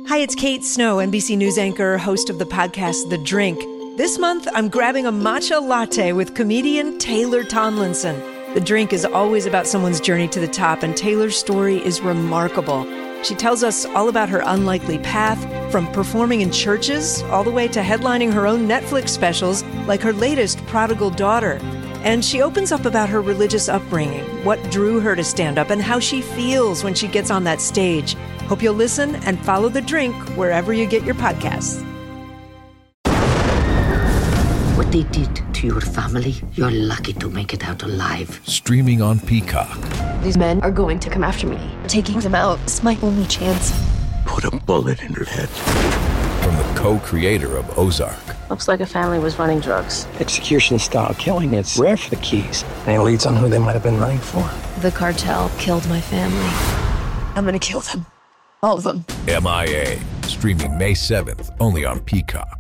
Hi, it's Kate Snow, NBC News anchor, host of the podcast The Drink. This month, I'm grabbing a matcha latte with comedian Taylor Tomlinson. The Drink is always about someone's journey to the top, and Taylor's story is remarkable. She tells us all about her unlikely path, from performing in churches all the way to headlining her own Netflix specials, like her latest, Prodigal Daughter. And she opens up about her religious upbringing, what drew her to stand up, and how she feels when she gets on that stage. Hope you'll listen and follow The Drink wherever you get your podcasts. What they did to your family, you're lucky to make it out alive. Streaming on Peacock. These men are going to come after me. Taking them out is my only chance. Put a bullet in her head. From the co-creator of Ozark. Looks like a family was running drugs. Execution-style killing, it's rare for the Keys. Any leads on who they might have been running for? The cartel killed my family. I'm gonna kill them. All of them. MIA. Streaming May 7th, only on Peacock.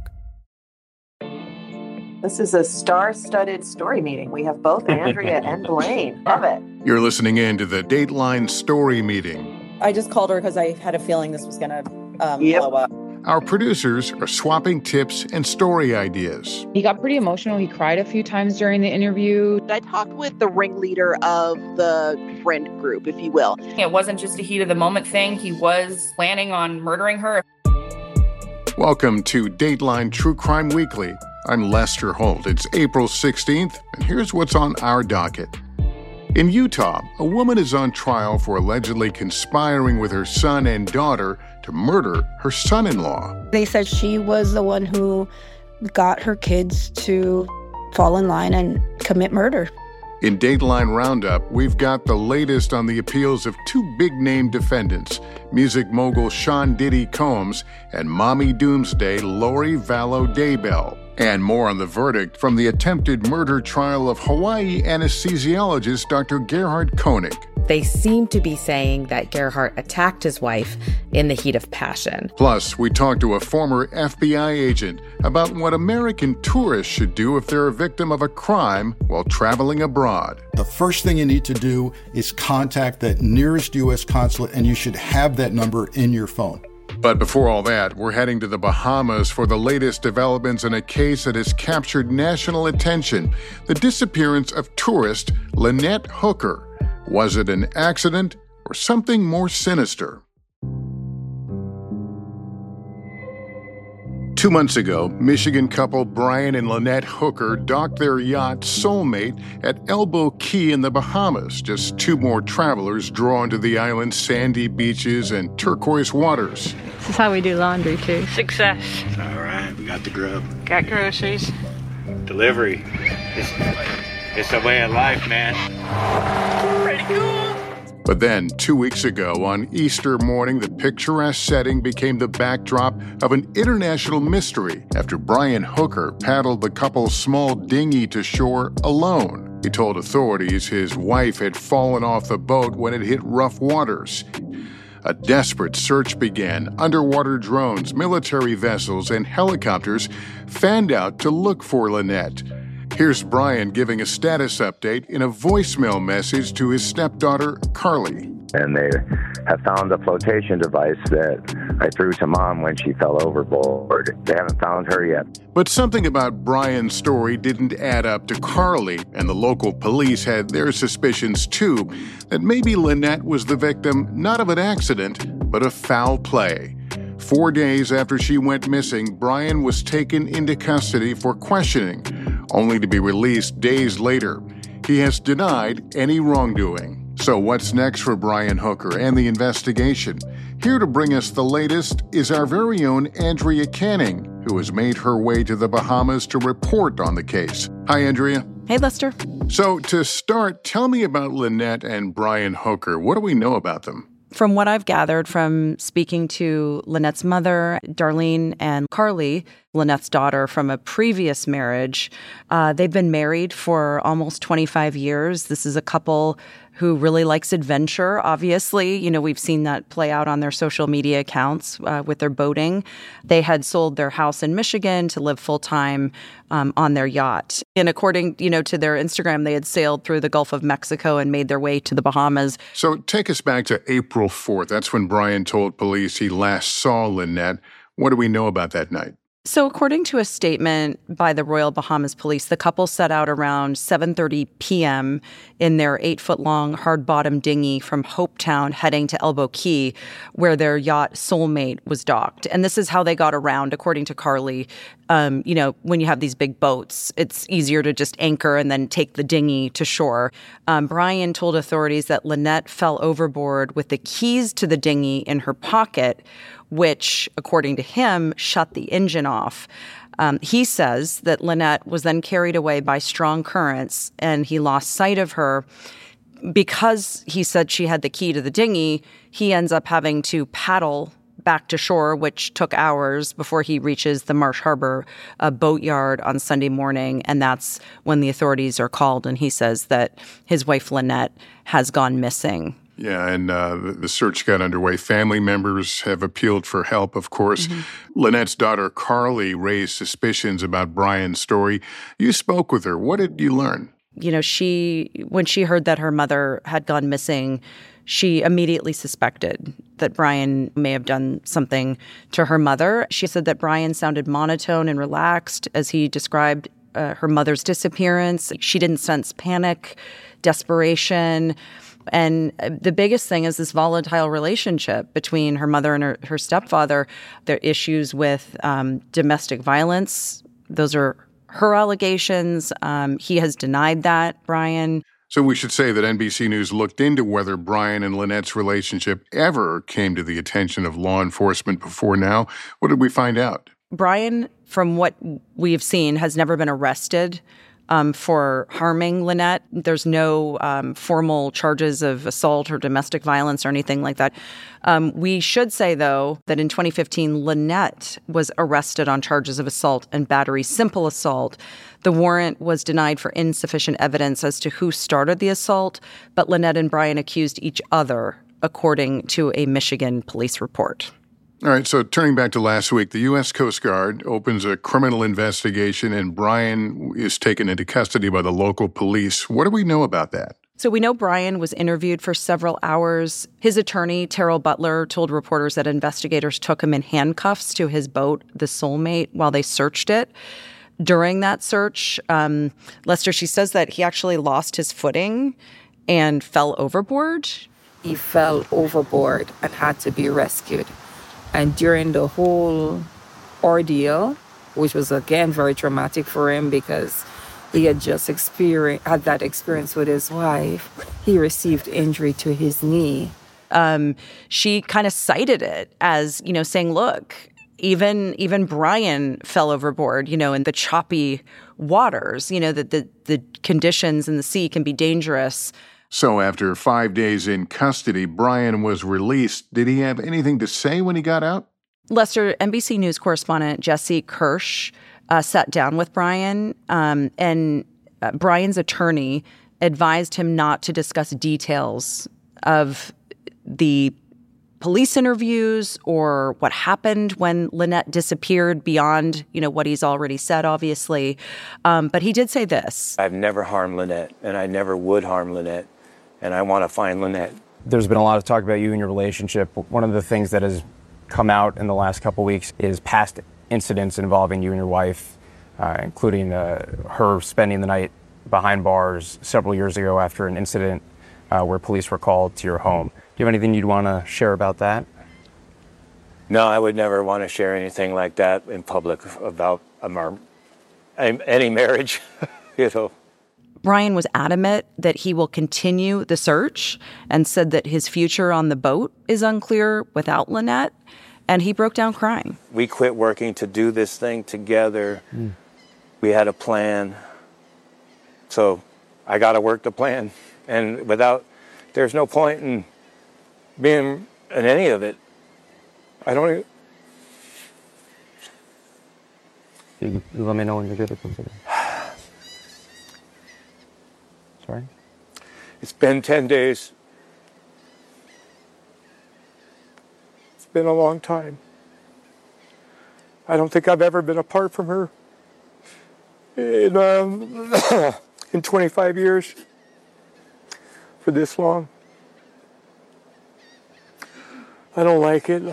This is a star-studded story meeting. We have both Andrea and Blaine. Love it. You're listening in to the Dateline Story Meeting. I just called her because I had a feeling this was going to blow up. Our producers are swapping tips and story ideas. He got pretty emotional. He cried a few times during the interview. I talked with the ringleader of the friend group, if you will. It wasn't just a heat of the moment thing. He was planning on murdering her. Welcome to Dateline True Crime Weekly. I'm Lester Holt. It's April 16th, and here's what's on our docket. In Utah, a woman is on trial for allegedly conspiring with her son and daughter to murder her son-in-law. They said she was the one who got her kids to fall in line and commit murder. In Dateline Roundup, we've got the latest on the appeals of two big-name defendants, music mogul Sean Diddy Combs and Mommy Doomsday Lori Vallow Daybell. And more on the verdict from the attempted murder trial of Hawaii anesthesiologist Dr. Gerhard Koenig. They seem to be saying that Gerhard attacked his wife in the heat of passion. Plus, we talked to a former FBI agent about what American tourists should do if they're a victim of a crime while traveling abroad. The first thing you need to do is contact that nearest U.S. consulate, and you should have that number in your phone. But before all that, we're heading to the Bahamas for the latest developments in a case that has captured national attention, the disappearance of tourist Lynette Hooker. Was it an accident or something more sinister? 2 months ago, Michigan couple Brian and Lynette Hooker docked their yacht Soulmate at Elbow Key in the Bahamas. Just two more travelers drawn to the island's sandy beaches and turquoise waters. This is how we do laundry, too. Success. All right, we got the grub. Got groceries. Delivery. It's a way of life, man. Pretty cool. But then, 2 weeks ago, on Easter morning, the picturesque setting became the backdrop of an international mystery after Brian Hooker paddled the couple's small dinghy to shore alone. He told authorities his wife had fallen off the boat when it hit rough waters. A desperate search began. Underwater drones, military vessels, and helicopters fanned out to look for Lynette. Here's Brian giving a status update in a voicemail message to his stepdaughter, Carly. And they have found the flotation device that I threw to Mom when she fell overboard. They haven't found her yet. But something about Brian's story didn't add up to Carly, and the local police had their suspicions too, that maybe Lynette was the victim not of an accident, but of foul play. 4 days after she went missing, Brian was taken into custody for questioning, only to be released days later. He has denied any wrongdoing. So what's next for Brian Hooker and the investigation? Here to bring us the latest is our very own Andrea Canning, who has made her way to the Bahamas to report on the case. Hi, Andrea. Hey, Lester. So to start, tell me about Lynette and Brian Hooker. What do we know about them? From what I've gathered from speaking to Lynette's mother, Darlene, and Carly, Lynette's daughter from a previous marriage, they've been married for almost 25 years. This is a couple who really likes adventure, obviously. You know, we've seen that play out on their social media accounts with their boating. They had sold their house in Michigan to live full-time on their yacht. And according, to their Instagram, they had sailed through the Gulf of Mexico and made their way to the Bahamas. So take us back to April 4th. That's when Brian told police he last saw Lynette. What do we know about that night? So according to a statement by the Royal Bahamas Police, the couple set out around 7:30 p.m. in their 8-foot-long hard-bottom dinghy from Hopetown heading to Elbow Key, where their yacht Soulmate was docked. And this is how they got around, according to Carly. When you have these big boats, it's easier to just anchor and then take the dinghy to shore. Brian told authorities that Lynette fell overboard with the keys to the dinghy in her pocket, which, according to him, shut the engine off. He says that Lynette was then carried away by strong currents, and he lost sight of her. Because he said she had the key to the dinghy, he ends up having to paddle back to shore, which took hours before he reaches the Marsh Harbor boatyard on Sunday morning. And that's when the authorities are called, and he says that his wife Lynette has gone missing. Yeah, and the search got underway. Family members have appealed for help, of course. Mm-hmm. Lynette's daughter, Carly, raised suspicions about Brian's story. You spoke with her. What did you learn? When she heard that her mother had gone missing, she immediately suspected that Brian may have done something to her mother. She said that Brian sounded monotone and relaxed as he described her mother's disappearance. She didn't sense panic, desperation. And the biggest thing is this volatile relationship between her mother and her stepfather. There are issues with domestic violence. Those are her allegations. He has denied that, Brian. So we should say that NBC News looked into whether Brian and Lynette's relationship ever came to the attention of law enforcement before now. What did we find out? Brian, from what we've seen, has never been arrested for harming Lynette. There's no formal charges of assault or domestic violence or anything like that. We should say, though, that in 2015, Lynette was arrested on charges of assault and battery, simple assault. The warrant was denied for insufficient evidence as to who started the assault, but Lynette and Brian accused each other, according to a Michigan police report. All right, so turning back to last week, the U.S. Coast Guard opens a criminal investigation and Brian is taken into custody by the local police. What do we know about that? So we know Brian was interviewed for several hours. His attorney, Terrell Butler, told reporters that investigators took him in handcuffs to his boat, the Soulmate, while they searched it. During that search, Lester, she says that he actually lost his footing and fell overboard. He fell overboard and had to be rescued. And during the whole ordeal, which was, again, very traumatic for him because he had just had that experience with his wife, he received injury to his knee. She kind of cited it as, saying, look, even Brian fell overboard, in the choppy waters, that the conditions in the sea can be dangerous. So after 5 days in custody, Brian was released. Did he have anything to say when he got out? Lester, NBC News correspondent Jesse Kirsch sat down with Brian, and Brian's attorney advised him not to discuss details of the police interviews or what happened when Lynette disappeared beyond, what he's already said, obviously. But he did say this. I've never harmed Lynette, and I never would harm Lynette. And I want to find Lynette. There's been a lot of talk about you and your relationship. One of the things that has come out in the last couple weeks is past incidents involving you and your wife, including her spending the night behind bars several years ago after an incident where police were called to your home. Do you have anything you'd want to share about that? No, I would never want to share anything like that in public about any marriage, Brian was adamant that he will continue the search and said that his future on the boat is unclear without Lynette, and he broke down crying. We quit working to do this thing together. We had a plan, so I got to work the plan. And there's no point in being in any of it. I don't even... You let me know when you're good at something. Sorry? It's been 10 days. It's been a long time. I don't think I've ever been apart from her in 25 years for this long. I don't like it.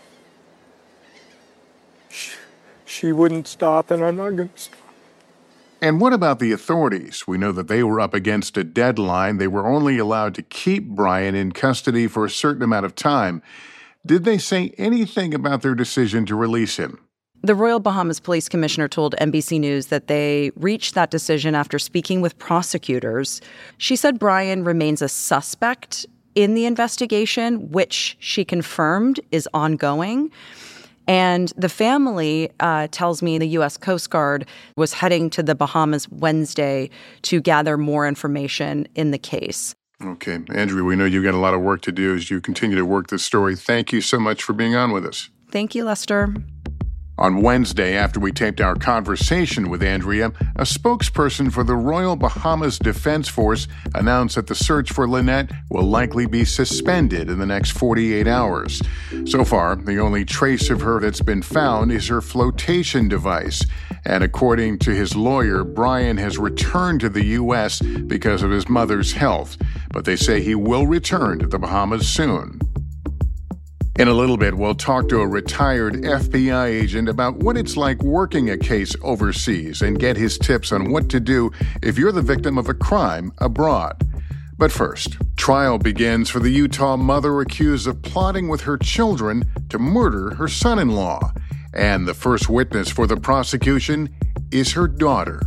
She wouldn't stop, and I'm not going to stop. And what about the authorities? We know that they were up against a deadline. They were only allowed to keep Brian in custody for a certain amount of time. Did they say anything about their decision to release him? The Royal Bahamas Police Commissioner told NBC News that they reached that decision after speaking with prosecutors. She said Brian remains a suspect in the investigation, which she confirmed is ongoing. And the family tells me the U.S. Coast Guard was heading to the Bahamas Wednesday to gather more information in the case. Okay. Andrea, we know you've got a lot of work to do as you continue to work this story. Thank you so much for being on with us. Thank you, Lester. On Wednesday, after we taped our conversation with Andrea, a spokesperson for the Royal Bahamas Defense Force announced that the search for Lynette will likely be suspended in the next 48 hours. So far, the only trace of her that's been found is her flotation device. And according to his lawyer, Brian has returned to the U.S. because of his mother's health. But they say he will return to the Bahamas soon. In a little bit, we'll talk to a retired FBI agent about what it's like working a case overseas and get his tips on what to do if you're the victim of a crime abroad. But first, trial begins for the Utah mother accused of plotting with her children to murder her son-in-law. And the first witness for the prosecution is her daughter.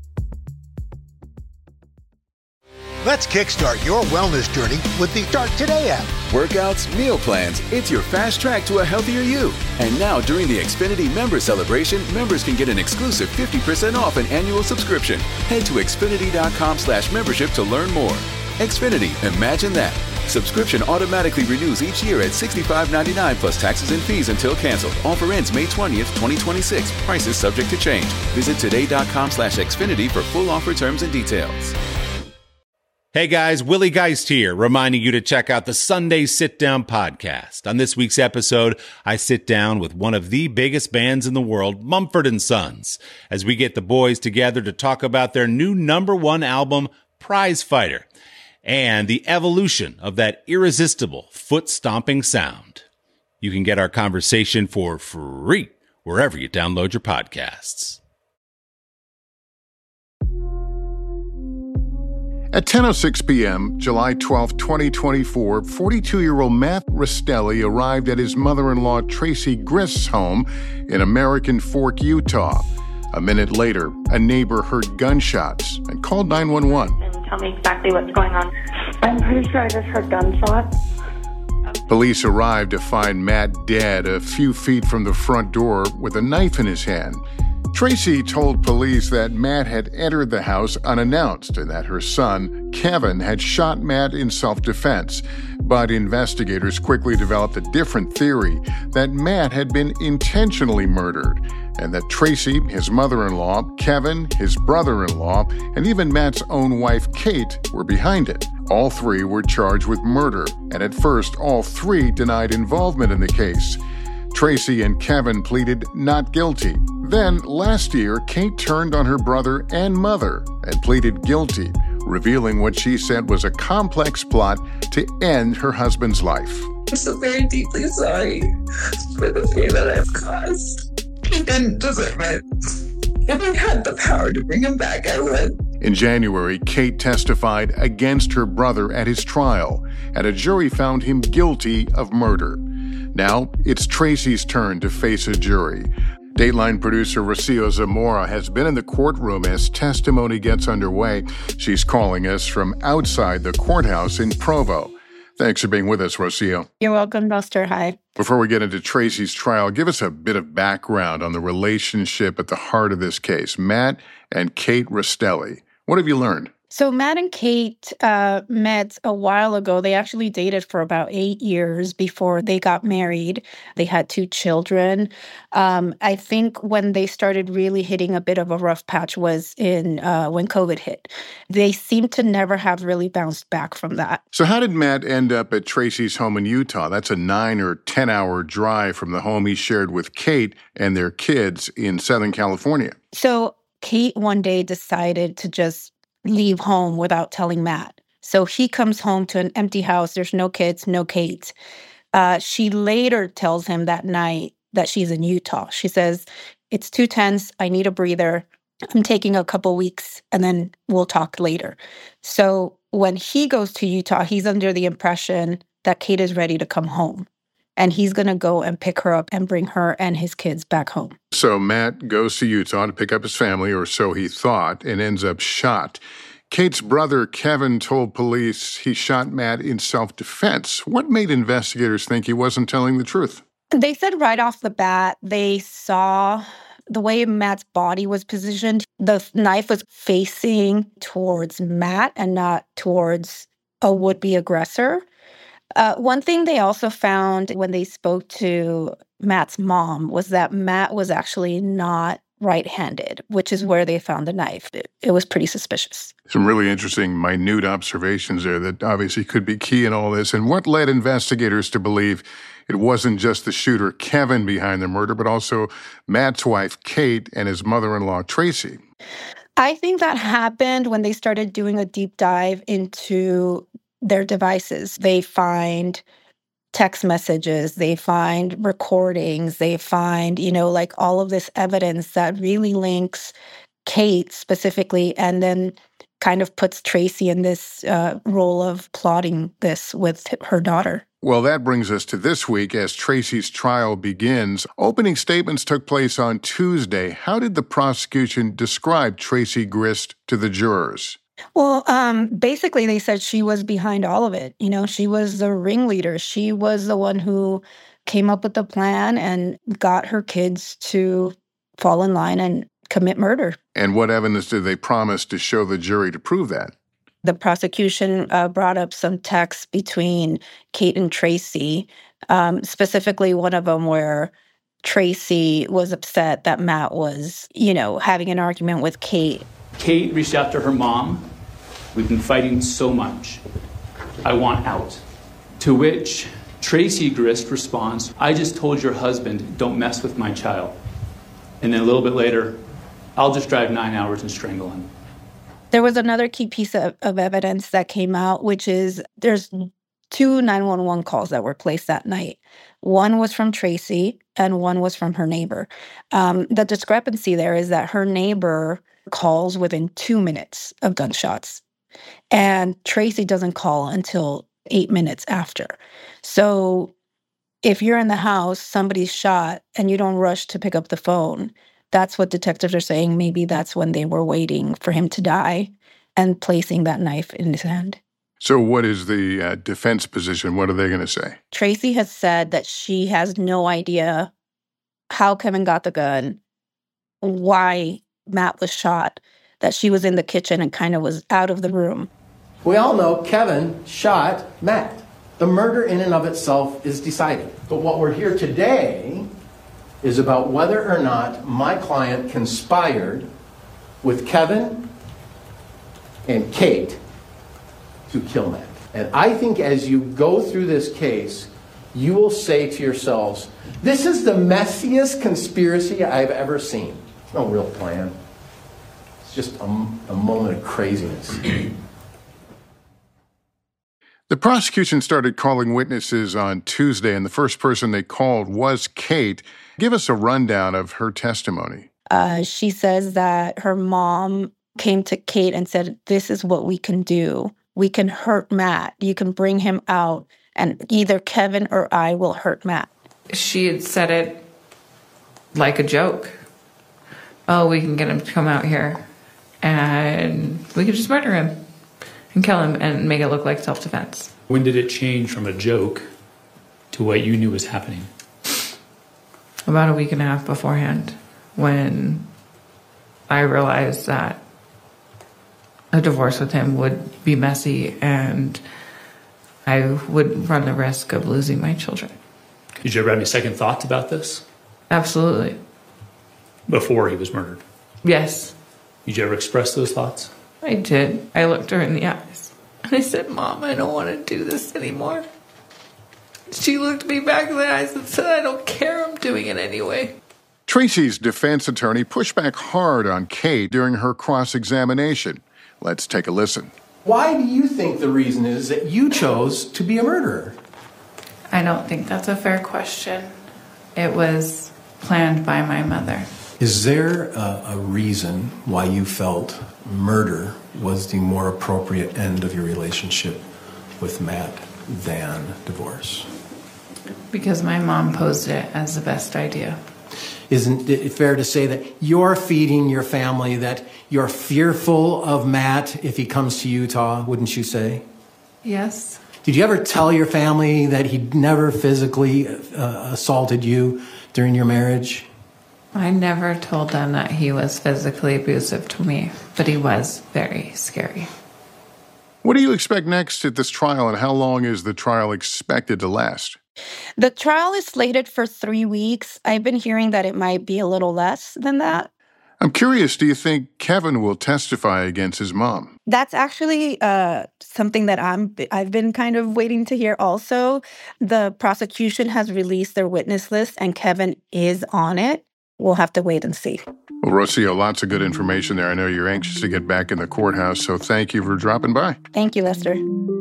Let's kickstart your wellness journey with the Start Today app. Workouts, meal plans, it's your fast track to a healthier you. And now during the Xfinity Member Celebration, members can get an exclusive 50% off an annual subscription. Head to Xfinity.com/membership to learn more. Xfinity, imagine that. Subscription automatically renews each year at $65.99 plus taxes and fees until canceled. Offer ends May 20th, 2026. Prices subject to change. Visit today.com/Xfinity for full offer terms and details. Hey guys, Willie Geist here, reminding you to check out the Sunday Sit Down podcast. On this week's episode, I sit down with one of the biggest bands in the world, Mumford & Sons, as we get the boys together to talk about their new #1 album, Prize Fighter, and the evolution of that irresistible foot-stomping sound. You can get our conversation for free wherever you download your podcasts. At 10:06 p.m., July 12, 2024, 42-year-old Matt Rastelli arrived at his mother-in-law Tracy Grist's home in American Fork, Utah. A minute later, a neighbor heard gunshots and called 911. And tell me exactly what's going on. I'm pretty sure I just heard gunshots. Police arrived to find Matt dead a few feet from the front door with a knife in his hand. Tracy told police that Matt had entered the house unannounced and that her son, Kevin, had shot Matt in self-defense. But investigators quickly developed a different theory, that Matt had been intentionally murdered, and that Tracy, his mother-in-law, Kevin, his brother-in-law, and even Matt's own wife, Kate, were behind it. All three were charged with murder, and at first all three denied involvement in the case. Tracy and Kevin pleaded not guilty. Then, last year, Kate turned on her brother and mother and pleaded guilty, revealing what she said was a complex plot to end her husband's life. I'm so very deeply sorry for the pain that I've caused. He didn't deserve it. If I had the power to bring him back, I would. In January, Kate testified against her brother at his trial, and a jury found him guilty of murder. Now, it's Tracy's turn to face a jury. Dateline producer Rocio Zamora has been in the courtroom as testimony gets underway. She's calling us from outside the courthouse in Provo. Thanks for being with us, Rocio. You're welcome, Buster. Hi. Before we get into Tracy's trial, give us a bit of background on the relationship at the heart of this case, Matt and Kate Rastelli. What have you learned? So Matt and Kate met a while ago. They actually dated for about 8 years before they got married. They had 2 children. I think when they started really hitting a bit of a rough patch was in when COVID hit. They seemed to never have really bounced back from that. So how did Matt end up at Tracy's home in Utah? That's a 9 or 10 hour drive from the home he shared with Kate and their kids in Southern California. So Kate one day decided to just leave home without telling Matt. So he comes home to an empty house. There's no kids, no Kate. She later tells him that night that she's in Utah. She says, "It's too tense. I need a breather. I'm taking a couple weeks and then we'll talk later." So when he goes to Utah, he's under the impression that Kate is ready to come home. And he's going to go and pick her up and bring her and his kids back home. So Matt goes to Utah to pick up his family, or so he thought, and ends up shot. Kate's brother, Kevin, told police he shot Matt in self-defense. What made investigators think he wasn't telling the truth? They said right off the bat, they saw the way Matt's body was positioned. The knife was facing towards Matt and not towards a would-be aggressor. One thing they also found when they spoke to Matt's mom was that Matt was actually not right-handed, which is where they found the knife. It was pretty suspicious. Some really interesting, minute observations there that obviously could be key in all this. And what led investigators to believe it wasn't just the shooter, Kevin, behind the murder, but also Matt's wife, Kate, and his mother-in-law, Tracy? I think that happened when they started doing a deep dive into their devices. They find text messages, they find recordings, they find, like all of this evidence that really links Kate specifically and then kind of puts Tracy in this role of plotting this with her daughter. Well, that brings us to this week as Tracy's trial begins. Opening statements took place on Tuesday. How did the prosecution describe Tracy Grist to the jurors? Well, basically, they said she was behind all of it. She was the ringleader. She was the one who came up with the plan and got her kids to fall in line and commit murder. And what evidence did they promise to show the jury to prove that? The prosecution brought up some texts between Kate and Tracy, specifically one of them where Tracy was upset that Matt was, having an argument with Kate. Kate reached out to her mom. "We've been fighting so much. I want out." To which Tracy Grist responds, "I just told your husband, don't mess with my child." And then a little bit later, "I'll just drive 9 hours and strangle him." There was another key piece of evidence that came out, which is there's 2 911 calls that were placed that night. One was from Tracy and one was from her neighbor. The discrepancy there is that her neighbor calls within 2 minutes of gunshots. And Tracy doesn't call until 8 minutes after. So if you're in the house, somebody's shot, and you don't rush to pick up the phone, that's what detectives are saying. Maybe that's when they were waiting for him to die and placing that knife in his hand. So what is the defense position? What are they going to say? Tracy has said that she has no idea how Kevin got the gun, why Matt was shot, that she was in the kitchen and kind of was out of the room. We all know Kevin shot Matt. The murder in and of itself is decided. But what we're here today is about whether or not my client conspired with Kevin and Kate to kill Matt. And I think as you go through this case, you will say to yourselves, this is the messiest conspiracy I've ever seen. No real plan. It's just a moment of craziness. The prosecution started calling witnesses on Tuesday, and the first person they called was Kate. Give us a rundown of her testimony. She says that her mom came to Kate and said, "This is what we can do. We can hurt Matt. You can bring him out, and either Kevin or I will hurt Matt." She had said it like a joke. "Oh, we can get him to come out here, and we can just murder him and kill him and make it look like self-defense." When did it change from a joke to what you knew was happening? About a week and a half beforehand, when I realized that a divorce with him would be messy and I would run the risk of losing my children. Did you ever have any second thoughts about this? Absolutely. Before he was murdered? Yes. Did you ever express those thoughts? I did. I looked her in the eyes. And I said, Mom, I don't want to do this anymore. She looked me back in the eyes and said, I don't care. I'm doing it anyway. Tracy's defense attorney pushed back hard on Kate during her cross-examination. Let's take a listen. Why do you think the reason is that you chose to be a murderer? I don't think that's a fair question. It was planned by my mother. Is there a reason why you felt murder was the more appropriate end of your relationship with Matt than divorce? Because my mom posed it as the best idea. Isn't it fair to say that you're feeding your family that you're fearful of Matt if he comes to Utah, wouldn't you say? Yes. Did you ever tell your family that he never physically assaulted you during your marriage? I never told them that he was physically abusive to me, but he was very scary. What do you expect next at this trial, and how long is the trial expected to last? The trial is slated for 3 weeks. I've been hearing that it might be a little less than that. I'm curious, do you think Kevin will testify against his mom? That's actually something that I've been kind of waiting to hear also. The prosecution has released their witness list, and Kevin is on it. We'll have to wait and see. Well, Rocio, lots of good information there. I know you're anxious to get back in the courthouse, so thank you for dropping by. Thank you, Lester.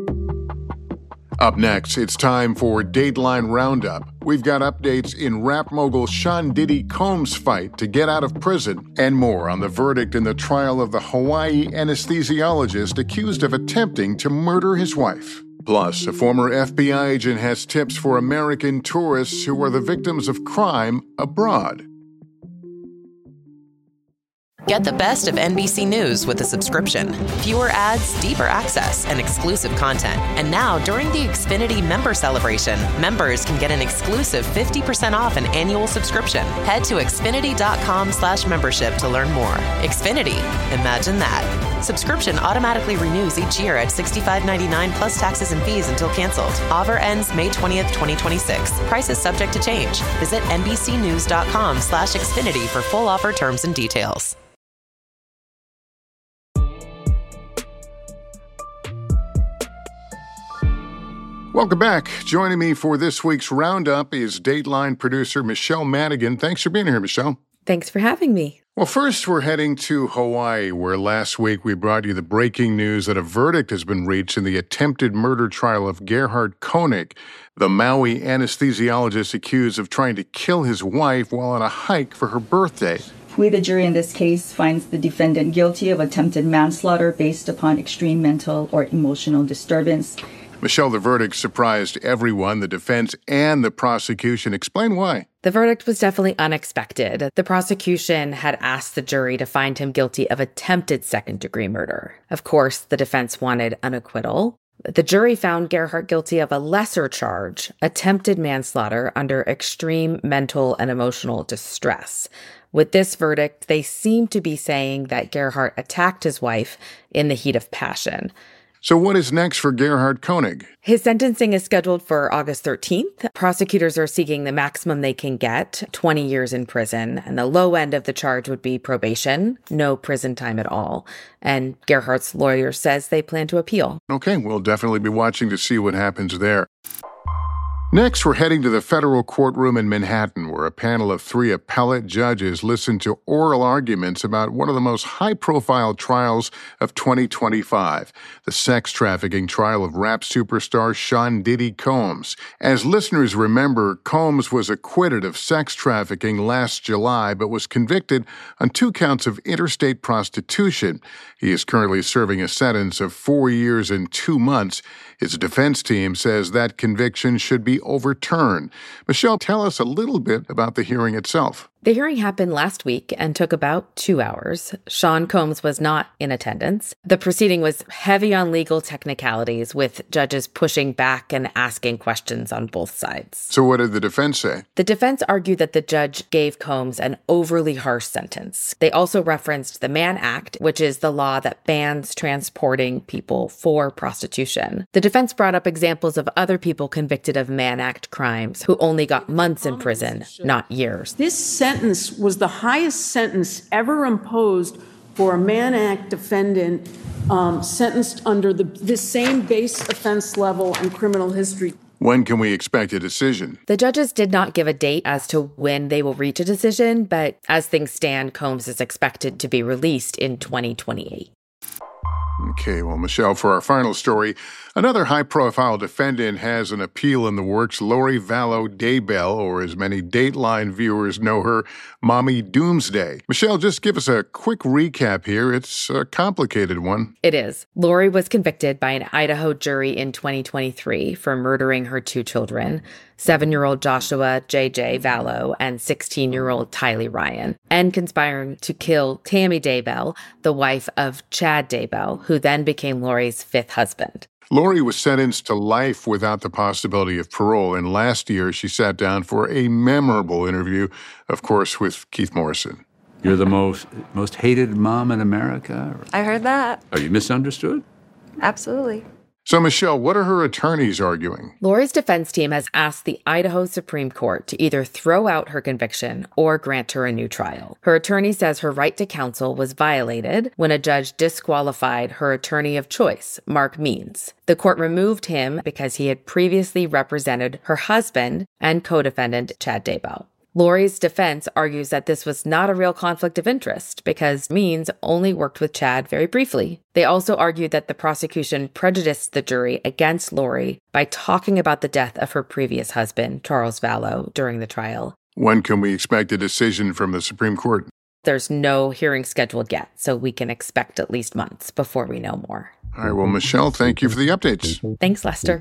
Up next, it's time for Dateline Roundup. We've got updates in rap mogul Sean Diddy Combs' fight to get out of prison, and more on the verdict in the trial of the Hawaii anesthesiologist accused of attempting to murder his wife. Plus, a former FBI agent has tips for American tourists who are the victims of crime abroad. Get the best of NBC News with a subscription. Fewer ads, deeper access, and exclusive content. And now, during the Xfinity Member Celebration, members can get an exclusive 50% off an annual subscription. Head to Xfinity.com/membership to learn more. Xfinity. Imagine that. Subscription automatically renews each year at $65.99 plus taxes and fees until canceled. Offer ends May 20th, 2026. Prices subject to change. Visit NBCnews.com/Xfinity for full offer terms and details. Welcome back. Joining me for this week's Roundup is Dateline producer Michelle Madigan. Thanks for being here, Michelle. Thanks for having me. Well, first, we're heading to Hawaii, where last week we brought you the breaking news that a verdict has been reached in the attempted murder trial of Gerhard Koenig, the Maui anesthesiologist accused of trying to kill his wife while on a hike for her birthday. We, the jury in this case, finds the defendant guilty of attempted manslaughter based upon extreme mental or emotional disturbance. Michelle, the verdict surprised everyone, the defense and the prosecution. Explain why. The verdict was definitely unexpected. The prosecution had asked the jury to find him guilty of attempted second-degree murder. Of course, the defense wanted an acquittal. The jury found Gerhard guilty of a lesser charge, attempted manslaughter under extreme mental and emotional distress. With this verdict, they seem to be saying that Gerhard attacked his wife in the heat of passion. So what is next for Gerhard Koenig? His sentencing is scheduled for August 13th. Prosecutors are seeking the maximum they can get, 20 years in prison, and the low end of the charge would be probation, no prison time at all. And Gerhard's lawyer says they plan to appeal. Okay, we'll definitely be watching to see what happens there. Next, we're heading to the federal courtroom in Manhattan, where a panel of 3 appellate judges listened to oral arguments about one of the most high-profile trials of 2025, the sex trafficking trial of rap superstar Sean Diddy Combs. As listeners remember, Combs was acquitted of sex trafficking last July, but was convicted on 2 counts of interstate prostitution. He is currently serving a sentence of 4 years and 2 months. His defense team says that conviction should be overturned. Michelle, tell us a little bit about the hearing itself. The hearing happened last week and took about 2 hours. Sean Combs was not in attendance. The proceeding was heavy on legal technicalities, with judges pushing back and asking questions on both sides. So what did the defense say? The defense argued that the judge gave Combs an overly harsh sentence. They also referenced the Mann Act, which is the law that bans transporting people for prostitution. The defense brought up examples of other people convicted of Mann Act crimes who only got months in prison, not years. This sentence was the highest sentence ever imposed for a Mann Act defendant sentenced under this same base offense level and criminal history. When can we expect a decision? The judges did not give a date as to when they will reach a decision, but as things stand, Combs is expected to be released in 2028. Okay, well, Michelle, for our final story, another high-profile defendant has an appeal in the works. Lori Vallow Daybell, or as many Dateline viewers know her, Mommy Doomsday. Michelle, just give us a quick recap here. It's a complicated one. It is. Lori was convicted by an Idaho jury in 2023 for murdering her 2 children, 7-year-old Joshua J.J. Vallow and 16-year-old Tylee Ryan, and conspiring to kill Tammy Daybell, the wife of Chad Daybell, who then became Lori's 5th husband. Lori was sentenced to life without the possibility of parole, and last year she sat down for a memorable interview, of course, with Keith Morrison. You're the most hated mom in America? I heard that. Are you misunderstood? Absolutely. So, Michelle, what are her attorneys arguing? Lori's defense team has asked the Idaho Supreme Court to either throw out her conviction or grant her a new trial. Her attorney says her right to counsel was violated when a judge disqualified her attorney of choice, Mark Means. The court removed him because he had previously represented her husband and co-defendant, Chad Daybell. Lori's defense argues that this was not a real conflict of interest because Means only worked with Chad very briefly. They also argued that the prosecution prejudiced the jury against Lori by talking about the death of her previous husband, Charles Vallow, during the trial. When can we expect a decision from the Supreme Court? There's no hearing scheduled yet, so we can expect at least months before we know more. All right, well, Michelle, thank you for the updates. Thanks, Lester.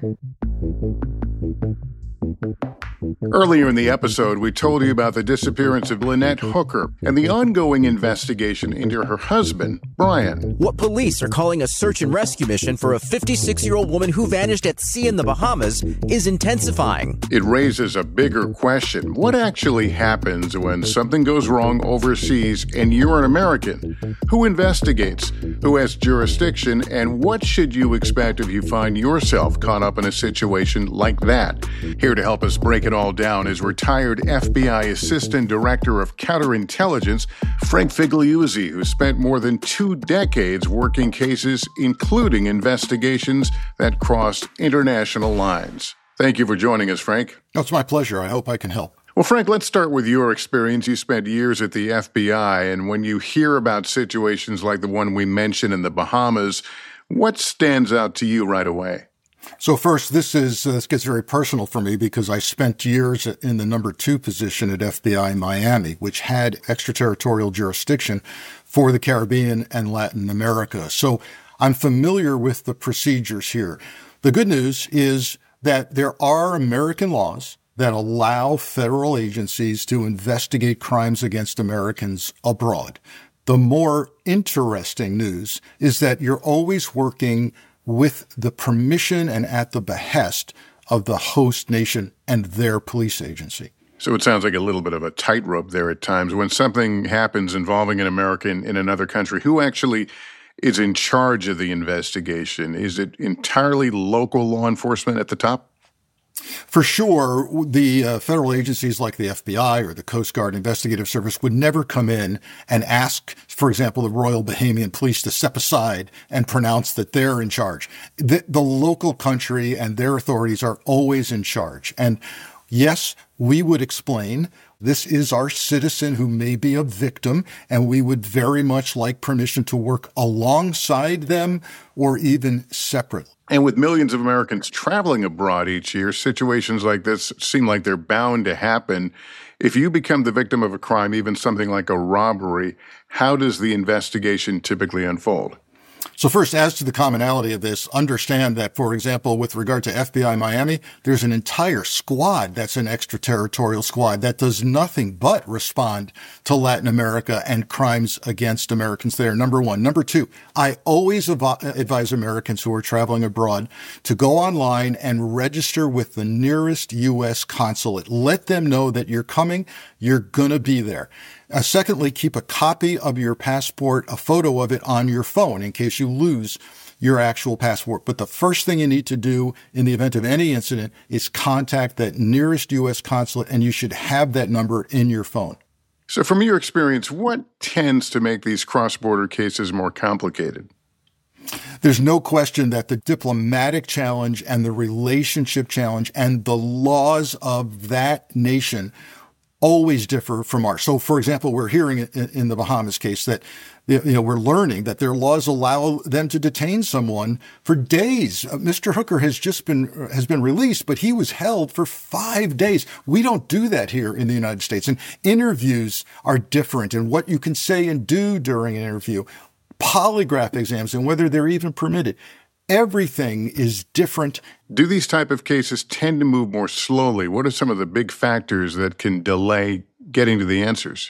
Earlier in the episode, we told you about the disappearance of Lynette Hooker and the ongoing investigation into her husband, Brian. What police are calling a search and rescue mission for a 56-year-old woman who vanished at sea in the Bahamas is intensifying. It raises a bigger question. What actually happens when something goes wrong overseas and you're an American? Who investigates? Who has jurisdiction? And what should you expect if you find yourself caught up in a situation like that? Here to help us break it all down is retired FBI Assistant Director of Counterintelligence, Frank Figliuzzi, who spent more than 2 decades working cases, including investigations that crossed international lines. Thank you for joining us, Frank. Oh, it's my pleasure. I hope I can help. Well, Frank, let's start with your experience. You spent years at the FBI, and when you hear about situations like the one we mentioned in the Bahamas, what stands out to you right away? So first, this gets very personal for me because I spent years in the number 2 position at FBI in Miami, which had extraterritorial jurisdiction for the Caribbean and Latin America. So I'm familiar with the procedures here. The good news is that there are American laws that allow federal agencies to investigate crimes against Americans abroad. The more interesting news is that you're always working with the permission and at the behest of the host nation and their police agency. So it sounds like a little bit of a tightrope there at times. When something happens involving an American in another country, who actually is in charge of the investigation? Is it entirely local law enforcement at the top? For sure, the federal agencies like the FBI or the Coast Guard Investigative Service would never come in and ask, for example, the Royal Bahamian Police to step aside and pronounce that they're in charge. The local country and their authorities are always in charge. And yes, we would explain this is our citizen who may be a victim, and we would very much like permission to work alongside them or even separately. And with millions of Americans traveling abroad each year, situations like this seem like they're bound to happen. If you become the victim of a crime, even something like a robbery, how does the investigation typically unfold? So first, as to the commonality of this, understand that, for example, with regard to FBI Miami, there's an entire squad that's an extraterritorial squad that does nothing but respond to Latin America and crimes against Americans there, number one. Number two, I always advise Americans who are traveling abroad to go online and register with the nearest U.S. consulate. Let them know that you're coming, you're going to be there. Secondly, keep a copy of your passport, a photo of it on your phone in case you lose your actual passport. But the first thing you need to do in the event of any incident is contact that nearest U.S. consulate, and you should have that number in your phone. So from your experience, what tends to make these cross-border cases more complicated? There's no question that the diplomatic challenge and the relationship challenge and the laws of that nation always differ from ours. So, for example, we're hearing in the Bahamas case that, we're learning that their laws allow them to detain someone for days. Mr. Hooker has been released, but he was held for 5 days. We don't do that here in the United States. And interviews are different in what you can say and do during an interview. Polygraph exams and whether they're even permitted. Everything is different. Do these type of cases tend to move more slowly? What are some of the big factors that can delay getting to the answers?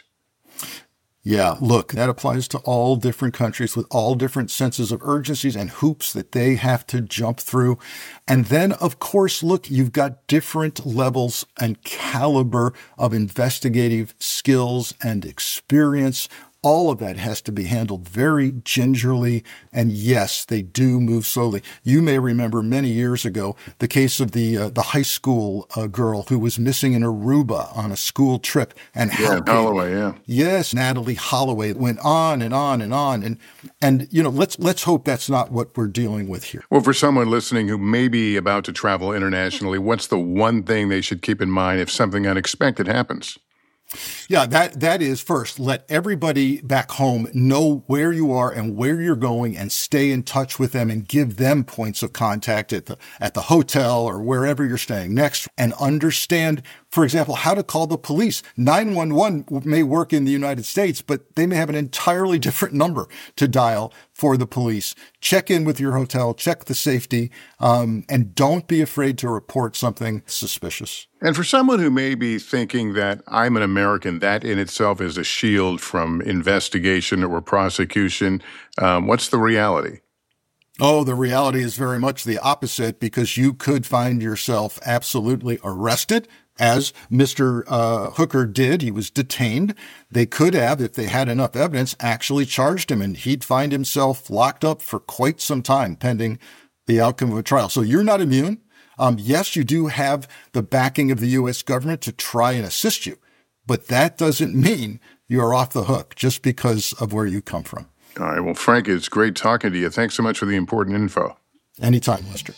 Yeah, look, that applies to all different countries with all different senses of urgencies and hoops that they have to jump through. And then, of course, look, you've got different levels and caliber of investigative skills and experience. All of that has to be handled very gingerly. And yes, they do move slowly. You may remember many years ago the case of the high school girl who was missing in Aruba on a school trip. And Holloway, yeah. Yes, Natalie Holloway. It went on and on and on. And let's hope that's not what we're dealing with here. Well, for someone listening who may be about to travel internationally, what's the one thing they should keep in mind if something unexpected happens? Yeah, that is first, let everybody back home know where you are and where you're going and stay in touch with them and give them points of contact at the hotel or wherever you're staying next, and understand, for example, how to call the police. 911 may work in the United States, but they may have an entirely different number to dial for the police. Check in with your hotel, check the safety, and don't be afraid to report something suspicious. And for someone who may be thinking that I'm an American, that in itself is a shield from investigation or prosecution, what's the reality? Oh, the reality is very much the opposite, because you could find yourself absolutely arrested, as Mr. Hooker did. He was detained. They could have, if they had enough evidence, actually charged him, and he'd find himself locked up for quite some time pending the outcome of a trial. So you're not immune. Yes, you do have the backing of the U.S. government to try and assist you, but that doesn't mean you're off the hook just because of where you come from. All right. Well, Frank, it's great talking to you. Thanks so much for the important info. Anytime, Lester.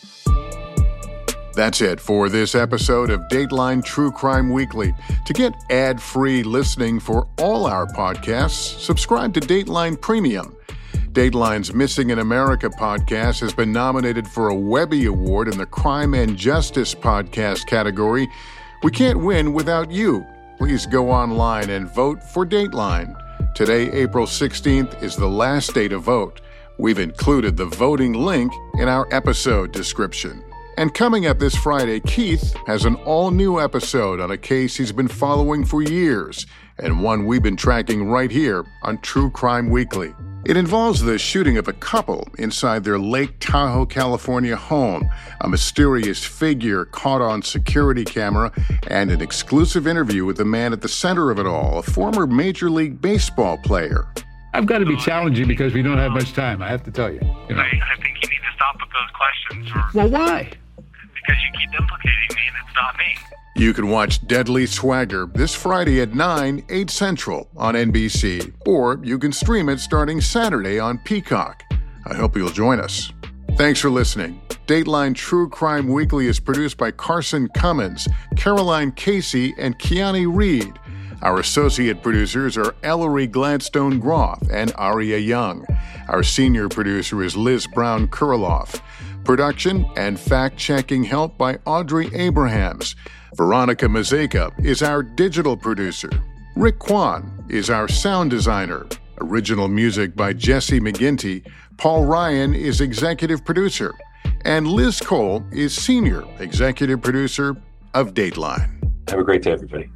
That's it for this episode of Dateline True Crime Weekly. To get ad-free listening for all our podcasts, subscribe to Dateline Premium. Dateline's Missing in America podcast has been nominated for a Webby Award in the Crime and Justice podcast category. We can't win without you. Please go online and vote for Dateline. Today, April 16th, is the last day to vote. We've included the voting link in our episode description. And coming up this Friday, Keith has an all-new episode on a case he's been following for years, and one we've been tracking right here on True Crime Weekly. It involves the shooting of a couple inside their Lake Tahoe, California home, a mysterious figure caught on security camera, and an exclusive interview with the man at the center of it all, a former Major League Baseball player. I've got to be challenging because we don't have much time, I have to tell you. I think you need to stop with those questions. Well, why? Because you keep implicating me and it's not me. You can watch Deadly Swagger this Friday at 9, 8 Central on NBC, or you can stream it starting Saturday on Peacock. I hope you'll join us. Thanks for listening. Dateline True Crime Weekly is produced by Carson Cummins, Caroline Casey, and Kiani Reed. Our associate producers are Ellery Gladstone Groff and Aria Young. Our senior producer is Liz Brown Kuriloff. Production and fact-checking help by Audrey Abrahams. Veronica Mazeka is our digital producer. Rick Kwan is our sound designer. Original music by Jesse McGinty. Paul Ryan is executive producer. And Liz Cole is senior executive producer of Dateline. Have a great day, everybody.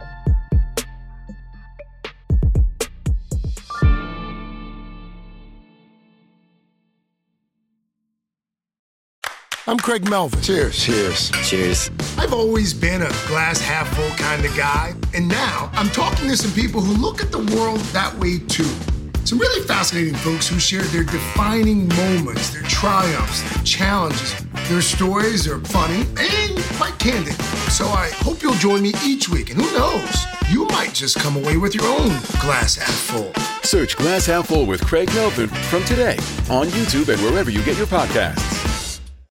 I'm Craig Melvin. Cheers. Cheers. Cheers. I've always been a glass half full kind of guy, and now I'm talking to some people who look at the world that way too. Some really fascinating folks who share their defining moments, their triumphs, their challenges. Their stories are funny and quite candid. So I hope you'll join me each week, and who knows, you might just come away with your own glass half full. Search Glass Half Full with Craig Melvin from today on YouTube and wherever you get your podcasts.